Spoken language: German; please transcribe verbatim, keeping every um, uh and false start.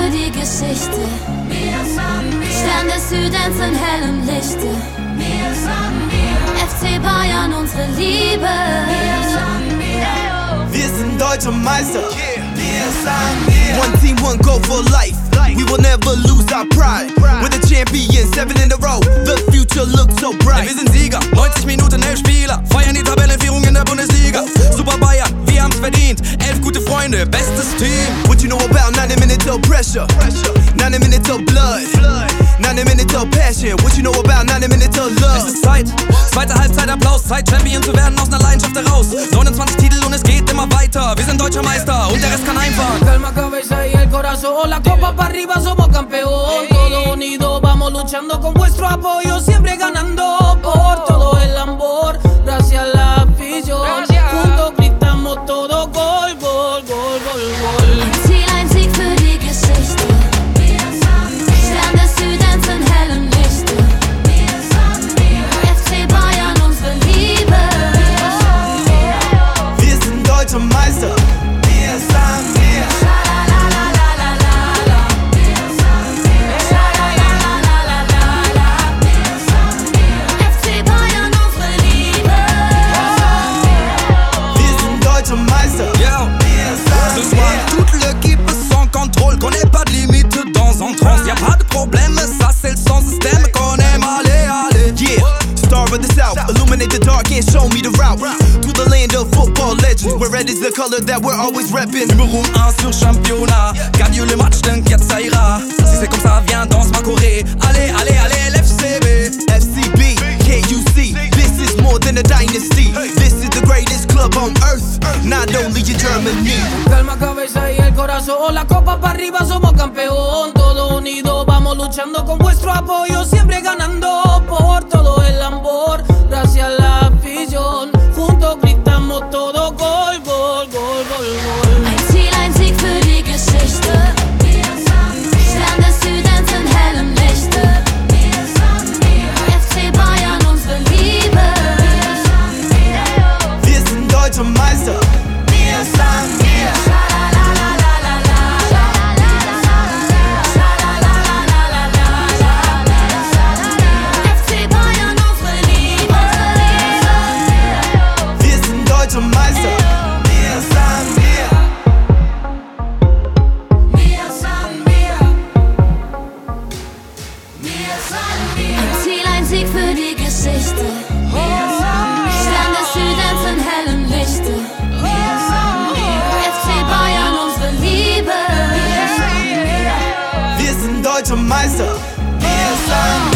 für die Geschichte. Stern des Südens in hellem Lichte. F C Bayern, unsere Liebe. Wir sind deutsche Meister. One team, one goal for life. We will never lose our pride. We're the champions, seven in a row. The future looks so bright. Wir sind Sieger, neunzig Minuten, elf Spieler. Feiern die Tabellenführung in der Bundesliga. Super Bayern, wir haben's verdient. Elf gute Freunde, bestes Team. What you know about ninety minutes of pressure? ninety minutes of blood. ninety minutes of passion. What you know about ninety minutes of love? Es ist Zeit, zweite Halbzeit Applaus. Zeit, Champion zu werden aus einer Leidenschaft heraus. neunundzwanzig Titel und es geht immer weiter. Wir sind deutscher Meister und der Rest kann einfahren. Calma, cabeza y el corazón. La copa para arriba, somos campeón. Todos unidos, vamos luchando con vuestro apoyo. Siempre ganando por todo el amor. Gracias a la afición. Juntos gritamos todo gol, gol, gol, gol, gol. Ein Ziel, ein Sieg für die Geschichte. Stern des Südens in hellem Lichte. F C Bayern, unsere Liebe. Wir sind deutsche Meister. Wir sind wir. F C Bayern, unsere Liebe. Wir sind deutsche Meister. Yeah. Ce soir, toute l'équipe sans contrôle. Connaît pas de limite dans un trance. Y'a pas de problème, ça c'est le son système qu'on aime. Allez, allez. Yeah, star of the south, illuminate the dark and show me the route to the land of football legends, where red is the color that we're always reppin'. Numéro un sur championnat. Gagne le match, t'inquiète, ça ira. Si c'est comme ça, viens, danse ma Corée. Allez, allez, allez, l'F C B. F C B, K U C, this is more than a dynasty. This is the greatest club on earth, not only in Germany. Calma, cabeza y el corazón. La copa para arriba, somos campeón. Todos unidos, vamos luchando con vuestro apoyo. Siempre ganando por todo el amor. Gracias a la afición. Juntos gritamos todo gol, gol, gol, gol, gol. Ein Ziel, ein Sieg für die Geschichte. Stern des Südens in hellem Lichte. F C Bayern, unsere Liebe. Wir sind deutsche Meister. Wir sind wir. F C Bayern, unsere Liebe. Wir sind deutsche Meister. Wir sind wir. Wir sind wir. Wir sind wir. Ein Ziel, ein Sieg für die Geschichte. Stern des Südens in hellem Lichte. F C Bayern, unsere Liebe. Wir sind deutsche Meister. Wir sind